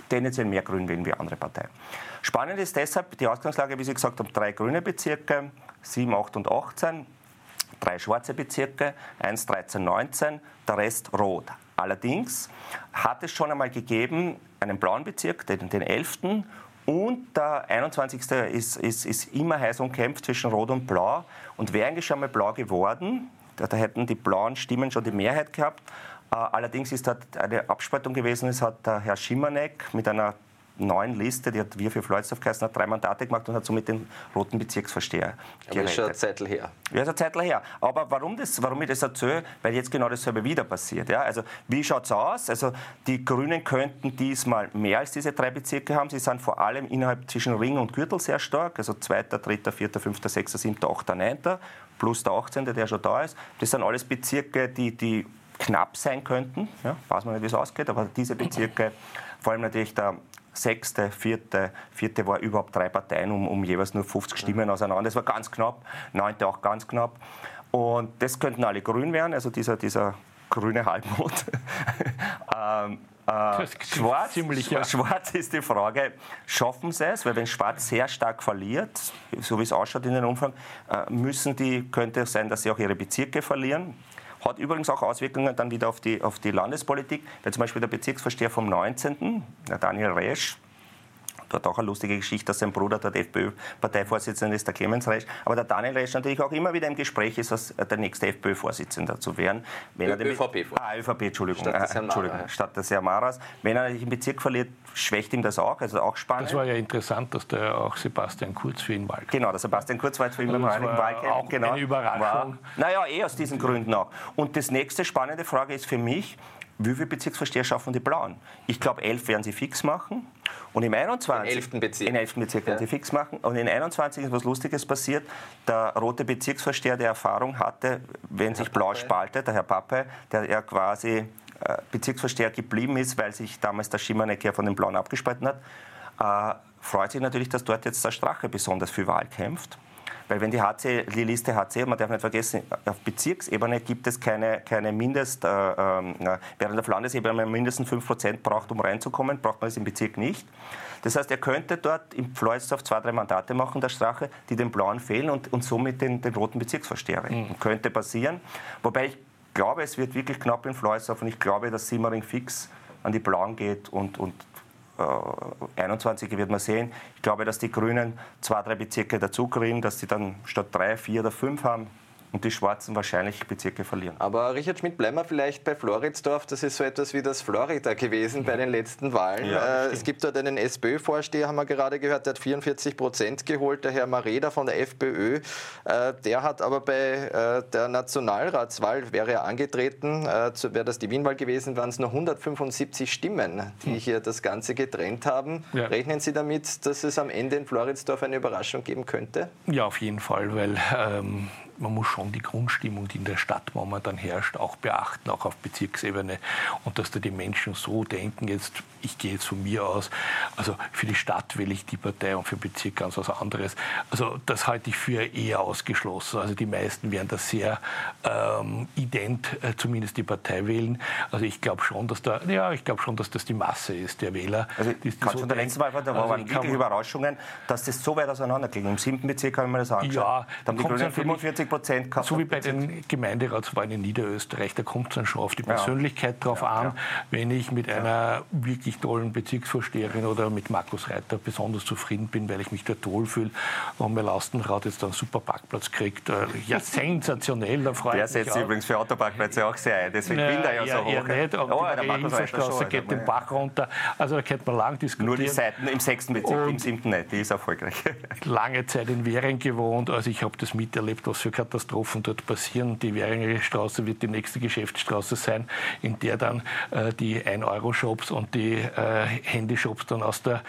tendenziell mehr Grün wählen wie andere Parteien. Spannend ist deshalb die Ausgangslage, wie Sie gesagt haben, 3 grüne Bezirke, 7, 8 und 18, 3 schwarze Bezirke, 1, 13, 19, der Rest rot. Allerdings hat es schon einmal gegeben einen blauen Bezirk, den 11. Und der 21. ist immer heiß umkämpft zwischen Rot und Blau. Und wäre eigentlich schon mal blau geworden, da hätten die blauen Stimmen schon die Mehrheit gehabt. Allerdings ist da eine Abspaltung gewesen. Es hat der Herr Schimanek mit einer neuen Liste, die hat wir für Flooridsdorf geheißen, hat 3 Mandate gemacht und hat somit den roten Bezirksvorsteher gerettet. Aber ist schon eine Zeit her. Ja, ist eine Zeit her. Aber warum ich das erzähle? Weil jetzt genau dasselbe wieder passiert. Ja? Also wie schaut es aus? Also die Grünen könnten diesmal mehr als diese 3 Bezirke haben. Sie sind vor allem innerhalb zwischen Ring und Gürtel sehr stark. Also 2., 3., 4., 5., 6., 7., 8., 9. plus der 18., der schon da ist. Das sind alles Bezirke, die knapp sein könnten. Ja? Weiß man nicht, wie es ausgeht. Aber diese Bezirke, vor allem natürlich der 6., 4. war überhaupt 3 Parteien um jeweils nur 50 Stimmen auseinander. Das war ganz knapp. 9. auch ganz knapp. Und das könnten alle grün werden, also dieser grüne Halbmond. Schwarz ist die Frage, schaffen sie es? Weil wenn Schwarz sehr stark verliert, so wie es ausschaut in den Umfragen, könnte es sein, dass sie auch ihre Bezirke verlieren. Hat übrigens auch Auswirkungen dann wieder auf die Landespolitik, weil zum Beispiel der Bezirksvorsteher vom 19., der Daniel Resch, dort auch eine lustige Geschichte, dass sein Bruder dort FPÖ-Parteivorsitzender ist, der Clemens Resch. Aber der Daniel Resch natürlich auch immer wieder im Gespräch ist, als der nächste FPÖ-Vorsitzender zu werden. ÖVP, Entschuldigung. Statt des Herrn Maras. Wenn er natürlich im Bezirk verliert, schwächt ihm das auch. Also auch spannend. Das war ja interessant, dass da auch Sebastian Kurz für ihn Wahlkampf. Genau, der Sebastian Kurz war jetzt für ihn beim Wahlkampf. Auch genau. Eine Überraschung. Naja, aus diesen Gründen auch. Und das nächste spannende Frage ist für mich, wie viele Bezirksvorsteher schaffen die Blauen? Ich glaube, 11 werden sie fix machen. Und im 21. Im 11. Bezirk werden sie fix machen. Und in 21 ist was Lustiges passiert. Der rote Bezirksvorsteher, der Erfahrung hatte, wenn sich Blau spaltet, der Herr Pappe, der ja quasi Bezirksvorsteher geblieben ist, weil sich damals der Schimanek ja von den Blauen abgespalten hat, freut sich natürlich, dass dort jetzt der Strache besonders viel Wahl kämpft. Weil wenn die Liste HC, man darf nicht vergessen, auf Bezirksebene gibt es keine während auf Landesebene man mindestens 5% braucht, um reinzukommen, braucht man das im Bezirk nicht. Das heißt, er könnte dort im Flooridsdorf 2, 3 Mandate machen, der Strache, die den Blauen fehlen und somit den roten Bezirksvorsteher retten. Könnte passieren. Wobei ich glaube, es wird wirklich knapp in Flooridsdorf und ich glaube, dass Simmering fix an die Blauen geht und 21 wird man sehen. Ich glaube, dass die Grünen 2, 3 Bezirke dazu kriegen, dass sie dann statt 3, 4 oder 5 haben und die Schwarzen wahrscheinlich Bezirke verlieren. Aber Richard Schmidt, bleiben wir vielleicht bei Floridsdorf. Das ist so etwas wie das Florida gewesen bei den letzten Wahlen. Ja, es gibt dort einen SPÖ-Vorsteher, haben wir gerade gehört, der hat 44% geholt, der Herr Mareda von der FPÖ. Der hat aber bei der Nationalratswahl, wäre er angetreten, wäre das die Wienwahl gewesen, waren es nur 175 Stimmen, die hier das Ganze getrennt haben. Ja. Rechnen Sie damit, dass es am Ende in Floridsdorf eine Überraschung geben könnte? Ja, auf jeden Fall, weil man muss schon die Grundstimmung, die in der Stadt momentan herrscht, auch beachten, auch auf Bezirksebene. Und dass da die Menschen so denken, ich gehe jetzt von mir aus, also für die Stadt wähle ich die Partei und für Bezirk ganz was anderes. Also das halte ich für eher ausgeschlossen. Also die meisten werden das sehr zumindest die Partei wählen. Also ich glaube schon, dass das die Masse ist, der Wähler. Also von der letzten Wahl, da waren wirklich Überraschungen, dass das so weit auseinanderging. Im 7. Bezirk haben wir das angeschaut. Ja, da haben die Grünen 45% gehabt. So wie bei den Gemeinderatswahlen in Niederösterreich, da kommt es dann schon auf die Persönlichkeit drauf an. Wenn ich mit einer wirklich tollen Bezirksvorsteherin oder mit Markus Reiter besonders zufrieden bin, weil ich mich dort wohlfühle und mein Lastenrad jetzt einen super Parkplatz kriegt, sensationell, da freut mich. Der setzt übrigens für Autoparkplätze auch sehr ein, deswegen bin ich ja so hoch. Nicht, aber die Hilferstraße geht den Bach runter, also da könnte man lang diskutieren. Nur die Seiten im 6. Bezirk, im 7. nicht, die ist erfolgreich. Lange Zeit in Währing gewohnt, also ich habe das miterlebt, was für Katastrophen dort passieren. Die Währinger Straße wird die nächste Geschäftsstraße sein, in der dann die 1-Euro-Shops und die Handyshops dann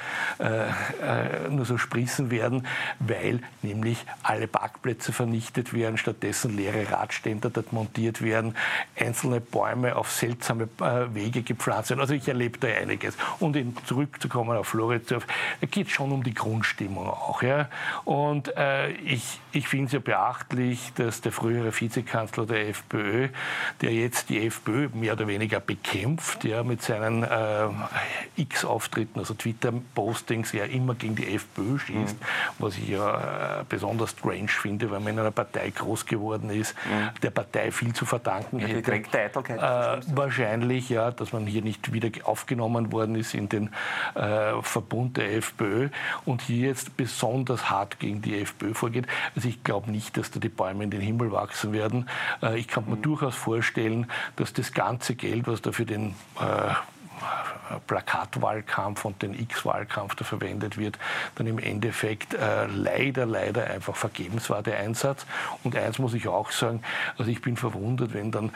nur so sprießen werden, weil nämlich alle Parkplätze vernichtet werden, stattdessen leere Radständer dort montiert werden, einzelne Bäume auf seltsame Wege gepflanzt werden. Also ich erlebe da einiges. Und zurückzukommen auf Floridsdorf, da geht es schon um die Grundstimmung auch. Ja? Und ich finde es ja beachtlich, mich, dass der frühere Vizekanzler der FPÖ, der jetzt die FPÖ mehr oder weniger bekämpft, ja, mit seinen X-Auftritten, also Twitter-Postings, ja immer gegen die FPÖ schießt, was ich ja besonders strange finde, weil man in einer Partei groß geworden ist, der Partei viel zu verdanken hätte. Wahrscheinlich, ja, dass man hier nicht wieder aufgenommen worden ist in den Verbund der FPÖ und hier jetzt besonders hart gegen die FPÖ vorgeht. Also ich glaube nicht, dass da die Bäume in den Himmel wachsen werden. Ich kann mir durchaus vorstellen, dass das ganze Geld, was da für den Plakatwahlkampf und den X-Wahlkampf da verwendet wird, dann im Endeffekt leider einfach vergebens war, der Einsatz. Und eins muss ich auch sagen, also ich bin verwundert, wenn dann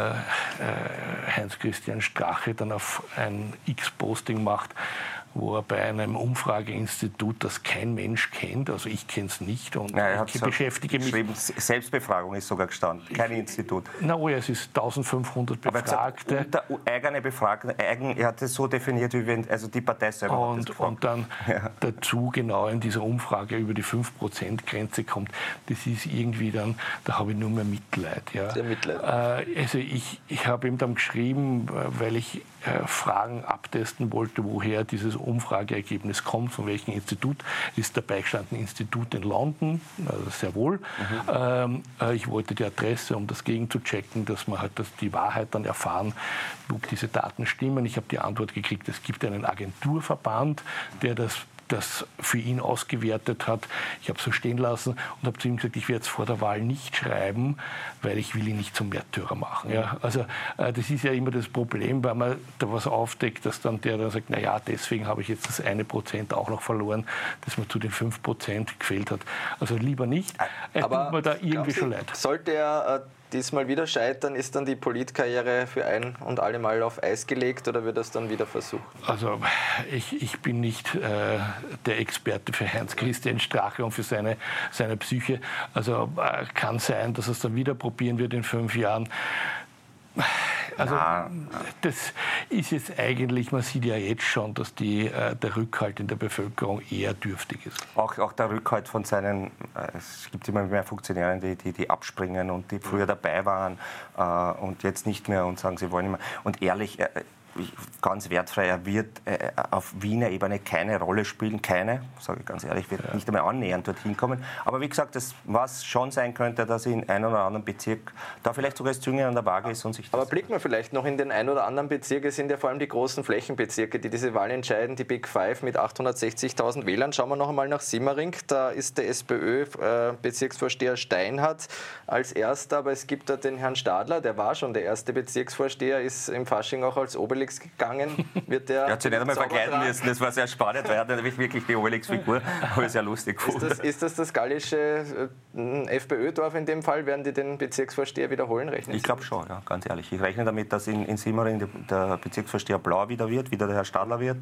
Heinz-Christian Strache dann auf ein X-Posting macht, wo er bei einem Umfrageinstitut, das kein Mensch kennt, also ich kenne es nicht und ich beschäftige mich... Selbstbefragung ist sogar gestanden, kein Institut. Es ist 1500 Befragte. Eigene Befragte, er hat es so definiert, wie wenn, also die Partei selber hat das gefragt. Und dann dazu genau in dieser Umfrage über die 5%-Grenze kommt, das ist irgendwie dann, da habe ich nur mehr Mitleid. Ja. Sehr Mitleid. Also ich habe ihm dann geschrieben, weil ich Fragen abtesten wollte, woher dieses Umfrageergebnis kommt, von welchem Institut, ist dabei gestanden, Institut in London, also sehr wohl. Ich wollte die Adresse, um das gegenzuchecken, dass man halt die Wahrheit dann erfahren, ob diese Daten stimmen. Ich habe die Antwort gekriegt, es gibt einen Agenturverband, der das für ihn ausgewertet hat. Ich habe es so stehen lassen und habe zu ihm gesagt, ich werde es vor der Wahl nicht schreiben, weil ich will ihn nicht zum Märtyrer machen. Ja? Also das ist ja immer das Problem, weil man da was aufdeckt, dass dann der dann sagt, naja, deswegen habe ich jetzt das 1% auch noch verloren, dass man zu den 5% gefehlt hat. Also lieber nicht. Aber tut mir da irgendwie schon leid. Sollte er diesmal wieder scheitern, ist dann die Politkarriere für ein und alle Mal auf Eis gelegt oder wird das dann wieder versucht? Also ich bin nicht der Experte für Heinz-Christian Strache und für seine Psyche. Also kann sein, dass es dann wieder probieren wird in 5 Jahren. Also das ist jetzt eigentlich, man sieht ja jetzt schon, dass der Rückhalt in der Bevölkerung eher dürftig ist. Auch der Rückhalt von seinen, es gibt immer mehr Funktionäre, die abspringen und die früher dabei waren und jetzt nicht mehr und sagen, sie wollen nicht mehr. Und ehrlich, ganz wertfrei, er wird auf Wiener Ebene keine Rolle spielen, sage ich ganz ehrlich, wird nicht einmal annähernd dorthin kommen. Aber wie gesagt, was schon sein könnte, dass in einem oder anderen Bezirk da vielleicht sogar das Zünglein an der Waage ist und sich das... Aber blicken wir vielleicht noch in den einen oder anderen Bezirk. Es sind ja vor allem die großen Flächenbezirke, die diese Wahl entscheiden, die Big Five mit 860.000 Wählern. Schauen wir noch einmal nach Simmering. Da ist der SPÖ-Bezirksvorsteher Steinhardt als Erster, aber es gibt da den Herrn Stadler, der war schon der erste Bezirksvorsteher, ist im Fasching auch als Obelix gegangen. Er hat sich nicht einmal verkleiden müssen, das war sehr spannend, weil er hat nämlich wirklich die Obelix-Figur, habe ich sehr lustig gefunden. Ist das gallische FPÖ-Dorf in dem Fall? Werden die den Bezirksvorsteher wiederholen, rechnen Sie? Ich glaube schon, ja, ganz ehrlich. Ich rechne damit, dass in Simmering der Bezirksvorsteher Blau wieder der Herr Stadler wird.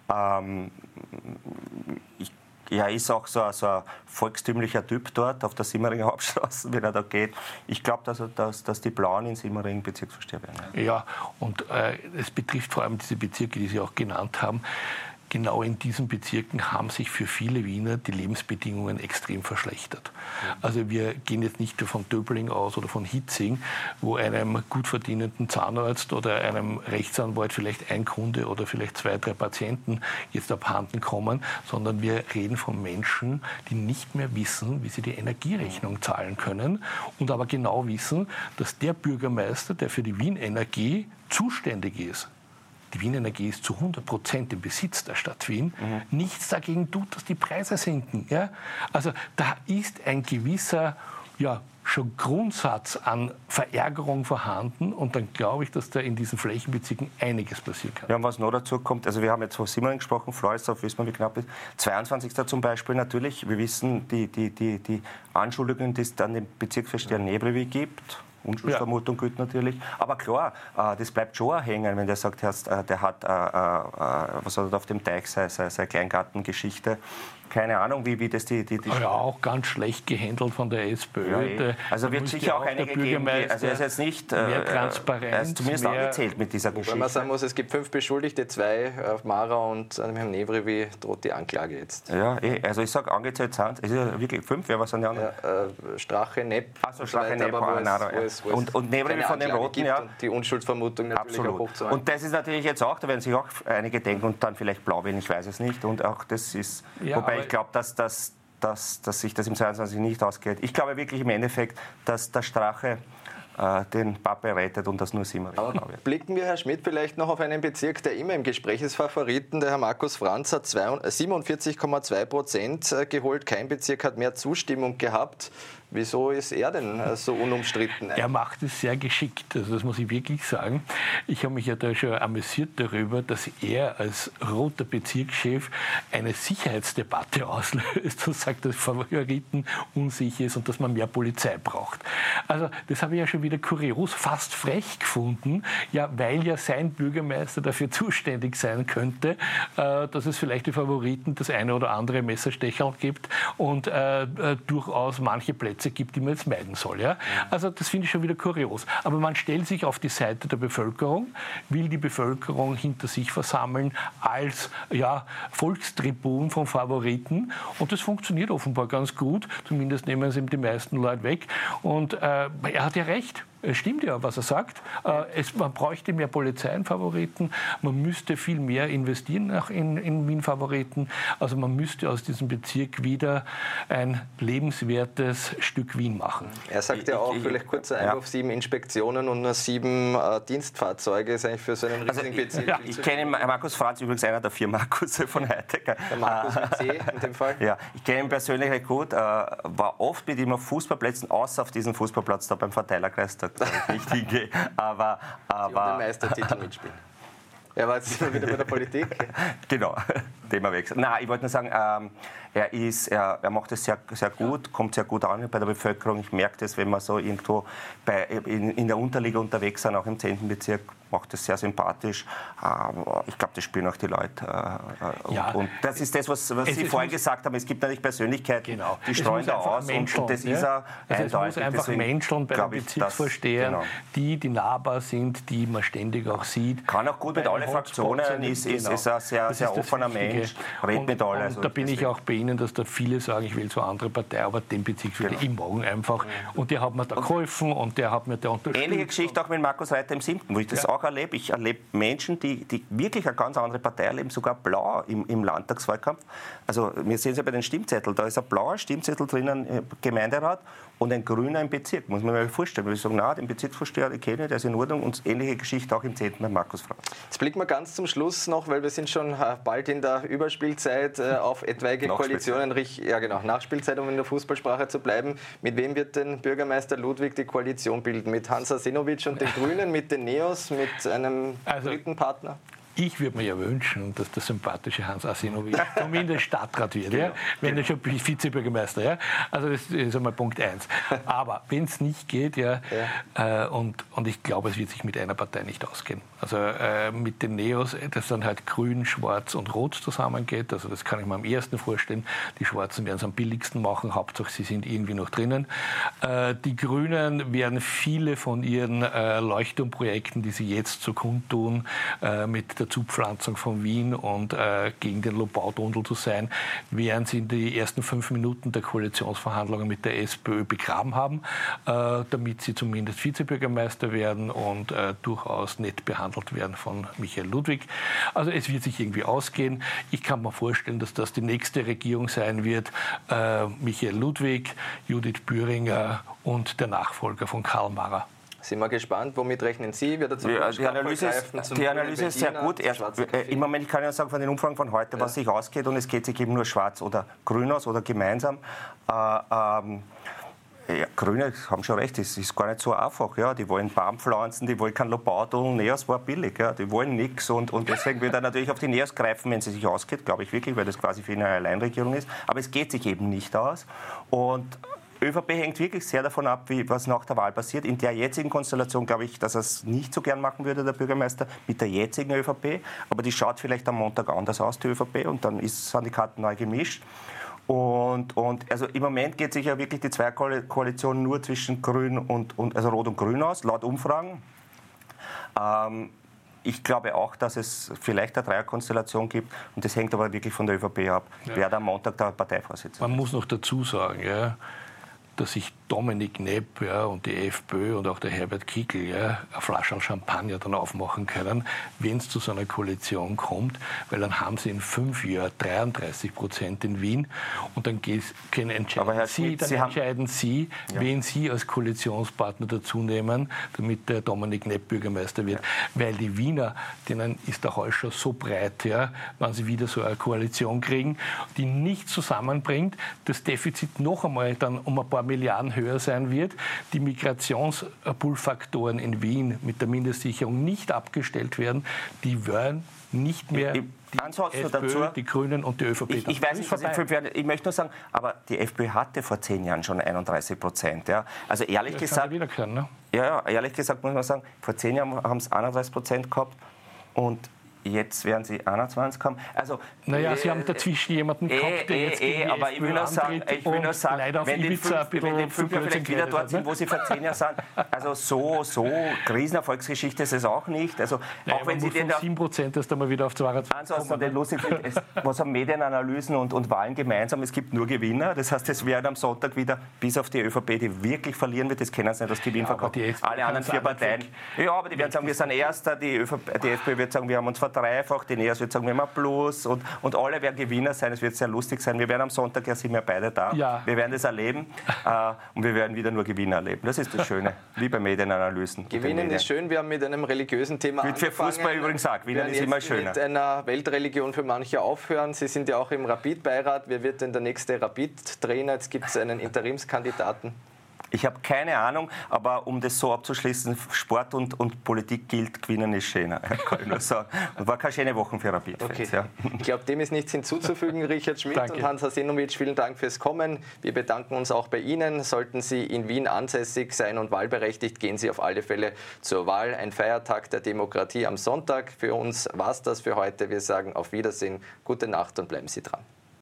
Er ist auch so ein volkstümlicher Typ dort auf der Simmeringer Hauptstraße, wenn er da geht. Ich glaube, dass die Blauen in Simmering Bezirksvorsteher werden. Ja, und es betrifft vor allem diese Bezirke, die Sie auch genannt haben. Genau in diesen Bezirken haben sich für viele Wiener die Lebensbedingungen extrem verschlechtert. Also wir gehen jetzt nicht nur von Döbling aus oder von Hitzing, wo einem gut verdienenden Zahnarzt oder einem Rechtsanwalt vielleicht ein Kunde oder vielleicht 2, 3 Patienten jetzt abhanden kommen, sondern wir reden von Menschen, die nicht mehr wissen, wie sie die Energierechnung zahlen können und aber genau wissen, dass der Bürgermeister, der für die Wien Energie zuständig ist, die Wien Energie ist zu 100% im Besitz der Stadt Wien, nichts dagegen tut, dass die Preise sinken. Ja? Also da ist ein gewisser schon Grundsatz an Verärgerung vorhanden und dann glaube ich, dass da in diesen Flächenbezirken einiges passieren kann. Ja, und was noch dazu kommt, also wir haben jetzt von Simmering gesprochen, Floridsdorf, wissen wir, wie knapp ist. 22. zum Beispiel natürlich, wir wissen die Anschuldigungen, die es dann dem Bezirksvorsteher Nebrewi gibt. Unschuldsvermutung gilt natürlich. Aber klar, das bleibt schon hängen, wenn der sagt, der hat was hat er auf dem Teich, seine Kleingartengeschichte. keine Ahnung, wie das die ja, auch ganz schlecht gehandelt von der SPÖ. Ja, also wird sicher auch einige geben, also er ist jetzt nicht mehr Transparenz, er ist zumindest angezählt mit dieser Geschichte. Wenn man sagen muss, es gibt 5 Beschuldigte, 2 auf Mara und Herrn Nevri, wie droht die Anklage jetzt? Ja, also ich sage angezählt sind es ja wirklich 5, wer was sind die anderen? Ja, Strache, Nepp. Also Strache, Nepp, und Nevri von den Roten, ja. Die Unschuldsvermutung natürlich absolut. Auch hochzuhalten. Und das ist natürlich jetzt auch, da werden sich auch einige denken und dann vielleicht blau werden, ich weiß es nicht. Und auch das ist, ja, wobei ich glaube, dass sich das im 22 nicht ausgeht. Ich glaube wirklich im Endeffekt, dass der Strache den Pape rettet und das nur Simmering. Blicken wir, Herr Schmidt, vielleicht noch auf einen Bezirk, der immer im Gespräch ist, Favoriten. Der Herr Markus Franz hat 47,2% geholt. Kein Bezirk hat mehr Zustimmung gehabt. Wieso ist er denn so unumstritten? Er macht es sehr geschickt, also das muss ich wirklich sagen. Ich habe mich ja da schon amüsiert darüber, dass er als roter Bezirkschef eine Sicherheitsdebatte auslöst und sagt, dass Favoriten unsicher ist und dass man mehr Polizei braucht. Also das habe ich ja schon wieder kurios, fast frech gefunden, ja, weil ja sein Bürgermeister dafür zuständig sein könnte, dass es vielleicht die Favoriten das eine oder andere Messerstecherl gibt und durchaus manche Plätze gibt, die man jetzt meiden soll. Ja? Also das finde ich schon wieder kurios. Aber man stellt sich auf die Seite der Bevölkerung, will die Bevölkerung hinter sich versammeln als Volkstribun von Favoriten und das funktioniert offenbar ganz gut. Zumindest nehmen es ihm die meisten Leute weg. Und er hat ja recht. Es stimmt ja, was er sagt. Man bräuchte mehr Polizeienfavoriten. Man müsste viel mehr investieren in Wien-Favoriten. Also man müsste aus diesem Bezirk wieder ein lebenswertes Stück Wien machen. Er sagt ja auch, vielleicht kurzer Einwurf, 7 Inspektionen und nur 7 Dienstfahrzeuge ist eigentlich für so einen riesigen Bezirk. Ja, ich kenne Markus Franz, übrigens einer der 4 Markusse von Heidegger. Der Markus mit C in dem Fall. Ja, ich kenne ihn persönlich recht gut. War oft mit ihm auf Fußballplätzen, außer auf diesem Fußballplatz da beim Verteilerkreis. Da nicht hingehe, aber den Meistertitel mitspielen. Er war jetzt immer wieder bei der Politik. Genau, Themawechsel. Nein, ich wollte nur sagen, er macht es sehr, sehr gut, kommt sehr gut an bei der Bevölkerung. Ich merke das, wenn wir so irgendwo in der Unterliga unterwegs sind, auch im 10. Bezirk, macht es sehr sympathisch. Ich glaube, das spüren auch die Leute. Und das ist das, was Sie vorhin gesagt haben. Es gibt natürlich Persönlichkeiten, die streuen da aus. Und das ist auch eindeutig. Es muss einfach Menschen bei den Bezirksvorstehern, die nahbar sind, die man ständig auch sieht. Kann auch gut mit allen Fraktionen, ist ein sehr, sehr offener Mensch, redet mit allen. Also da bin ich auch bei Ihnen, dass da viele sagen, ich will so andere Partei, aber den Bezirk will ich morgen einfach. Und der hat mir da geholfen und der hat mir da unterstützt. Ähnliche Geschichte auch mit Markus Reiter im 7., wo ich das auch erlebe. Ich erlebe Menschen, die wirklich eine ganz andere Partei erleben, sogar blau im Landtagswahlkampf. Also wir sehen es ja bei den Stimmzetteln, da ist ein blauer Stimmzettel drinnen, Gemeinderat, und ein grüner im Bezirk. Muss man sich mal vorstellen. Wir sagen, den Bezirksvorsteher, den kenne ich, der ist in Ordnung. Und ähnliche Geschichte auch im 10. bei Markus Franz. Jetzt blicken wir ganz zum Schluss noch, weil wir sind schon bald in der Überspielzeit, auf etwaige Koalitionen. Ja genau, Nachspielzeit, um in der Fußballsprache zu bleiben. Mit wem wird denn Bürgermeister Ludwig die Koalition bilden? Mit Hans Arsenovic und den Grünen, mit den Neos, mit einem dritten Partner? Ich würde mir ja wünschen, dass der sympathische Hans Arsenovic zumindest Stadtrat wird, ja? Wenn er schon Vizebürgermeister. Ja? Also das ist einmal Punkt 1. Aber wenn es nicht geht, und ich glaube, es wird sich mit einer Partei nicht ausgehen. Also mit den Neos, das dann halt Grün, Schwarz und Rot zusammengeht. Also das kann ich mir am ehesten vorstellen. Die Schwarzen werden es am billigsten machen. Hauptsache, sie sind irgendwie noch drinnen. Die Grünen werden viele von ihren Leuchtturmprojekten, die sie jetzt so kundtun, mit der Zupflanzung von Wien und gegen den Lobau-Tunnel zu sein, während sie in die ersten 5 Minuten der Koalitionsverhandlungen mit der SPÖ begraben haben, damit sie zumindest Vizebürgermeister werden und durchaus nett behandelt werden von Michael Ludwig. Also es wird sich irgendwie ausgehen. Ich kann mir vorstellen, dass das die nächste Regierung sein wird. Michael Ludwig, Judith Bühringer und der Nachfolger von Karl Mara. Sind wir gespannt, womit rechnen Sie? Wird die Analyse ist sehr gut. Im Moment, ich kann ja sagen, von den Umfragen von heute, was sich ausgeht, und es geht sich eben nur schwarz oder grün aus oder gemeinsam. Grüne haben schon recht, es ist gar nicht so einfach. Ja. Die wollen Baumpflanzen, die wollen kein Lobau-Tunnel, Neos war billig, ja. Die wollen nichts und deswegen wird er natürlich auf die Neos greifen, wenn sie sich ausgeht, glaube ich wirklich, weil das quasi für eine Alleinregierung ist. Aber es geht sich eben nicht aus. Und ÖVP hängt wirklich sehr davon ab, was nach der Wahl passiert. In der jetzigen Konstellation glaube ich, dass er es nicht so gern machen würde, der Bürgermeister, mit der jetzigen ÖVP. Aber die schaut vielleicht am Montag anders aus, die ÖVP, und dann sind die Karten neu gemischt. Und also im Moment geht sich ja wirklich die Zweierkoalition nur zwischen Grün also Rot und Grün aus, laut Umfragen. Ich glaube auch, dass es vielleicht eine Dreierkonstellation gibt. Und das hängt aber wirklich von der ÖVP ab, wer da am Montag der Parteivorsitzende ist. Man muss noch dazu sagen, ja, dass sich Dominik Knepp und die FPÖ und auch der Herbert Kickl eine Flasche Champagner dann aufmachen können, wenn es zu so einer Koalition kommt, weil dann haben sie in 5 Jahren 33% in Wien und dann entscheiden Sie, wen Sie als Koalitionspartner dazu nehmen, damit der Dominik Knepp Bürgermeister wird. Weil die Wiener, denen ist der Hals schon so breit, wenn sie wieder so eine Koalition kriegen, die nicht zusammenbringt, das Defizit noch einmal dann um ein paar Milliarden höher sein wird, die Migrationspull-Faktoren in Wien mit der Mindestsicherung nicht abgestellt werden, die werden nicht mehr die FPÖ, dazu, die Grünen und die ÖVP. Ich weiß nicht, was in 5 Jahren... Ich möchte nur sagen, aber die FPÖ hatte vor 10 Jahren schon 31%. Ja. Also ehrlich gesagt... Wieder können, ne? Ja, ehrlich gesagt muss man sagen, vor 10 Jahren haben es 31% gehabt und jetzt werden sie 21 haben. Also, Sie haben dazwischen jemanden gehabt, der jetzt gegen die aber FPÖ ich will nur sagen, leider auf Ibiza wenn die 5 Jahre vielleicht wieder dort sind, wo sie vor 10 Jahren sind, also so Krisenerfolgsgeschichte ist es auch nicht. Also, auch wenn sie von 7% erst einmal wieder auf 22 Ansonsten lustig, was haben Medienanalysen und Wahlen gemeinsam? Es gibt nur Gewinner. Das heißt, es werden am Sonntag wieder, bis auf die ÖVP, die wirklich verlieren wird, das kennen sie nicht, das Gewinn verkauft. Alle anderen 4 Parteien. Ja, aber die werden sagen, wir sind Erster, die FPÖ wird sagen, wir haben uns verdreifacht, die NEOS wird sagen, wir haben Plus und alle werden Gewinner sein, es wird sehr lustig sein. Wir werden am Sonntag, sind wir beide da, wir werden das erleben und wir werden wieder nur Gewinner erleben. Das ist das Schöne, wie bei Medienanalysen. Gewinnen ist schön, wir haben mit einem religiösen Thema angefangen. Für Fußball übrigens auch, Gewinnen ist immer schöner. Mit einer Weltreligion für manche aufhören. Sie sind ja auch im Rapid-Beirat. Wer wird denn der nächste Rapid-Trainer? Jetzt gibt es einen Interimskandidaten. Ich habe keine Ahnung, aber um das so abzuschließen, Sport und Politik gilt, Gewinnen ist schöner, kann ich nur sagen. War keine schöne Woche für Rapid-Fans. Okay. Ja. Ich glaube, dem ist nichts hinzuzufügen. Richard Schmidt Danke. und Hans Harsenovic, vielen Dank fürs Kommen. Wir bedanken uns auch bei Ihnen. Sollten Sie in Wien ansässig sein und wahlberechtigt, gehen Sie auf alle Fälle zur Wahl. Ein Feiertag der Demokratie am Sonntag. Für uns war es das für heute. Wir sagen auf Wiedersehen, gute Nacht und bleiben Sie dran.